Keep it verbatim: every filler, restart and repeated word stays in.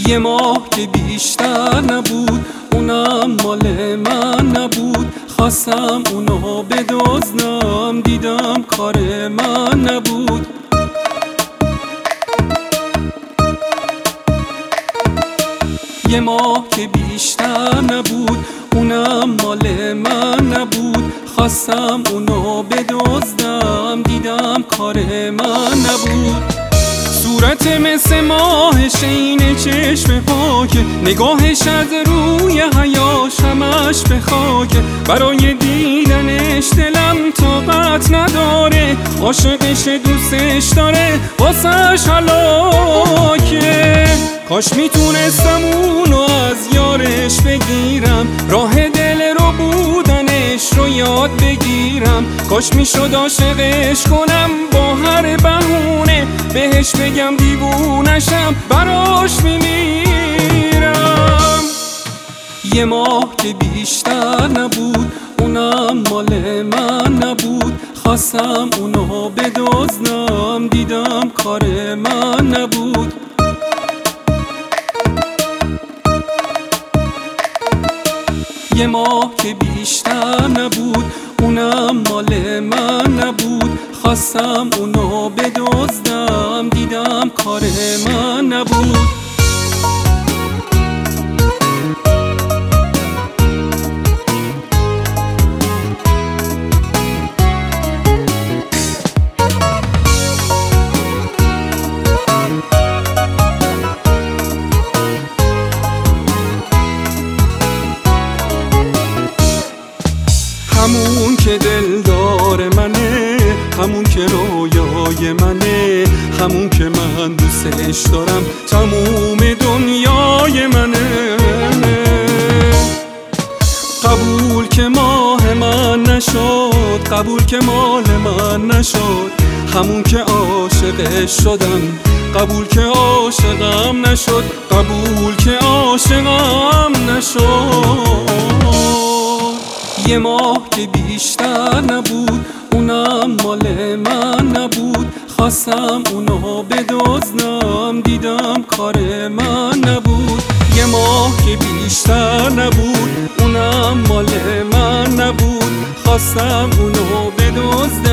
یه ماه که بیشتر نبود، اونم مال من نبود. خواستم اونو بدزدم، دیدم کار من نبود. یه ماه که بیشتر نبود، اونم مال من نبود. خواستم اونو بدزدم، دیدم کار من نبود. صورت مثل ماه شین چشم پاکه، نگاهش از روی حیاش همش به خاکه. برای دیدنش دلم طاقت نداره، عاشقش دوستش داره واسش هلاکه. کاش میتونستم اونو از یارش بگیرم، راه دل رو بودنش رو یاد بگیرم. کاش میشد عاشقش کنم با هر بهونه، بهش بگم دیوونشم براش میمیرم. یه ماه که بیشتر نبود، اونم مال من نبود. خواستم اونو بدزدم، دیدم کار من نبود. یه ماه که بیشتر نبود، اونم مال من نبود. خواستم اونو بدزدم، دیدم کار من نبود. همون که دلدار منه، همون که رویای منه، همون که من دوستش دارم تموم دنیای منه. قبول که ماه من نشد، قبول که مال من نشد. همون که عاشقش شدم، قبول که عاشقم نشد. قبول که عاشقم نشد. یه ماه که بیشتر نبود، اونم مال من نبود. خواستم اونو بدزدم، دیدم کار من نبود. یه ماه که بیشتر نبود، اونم مال من نبود. خواستم اونو بدزدم.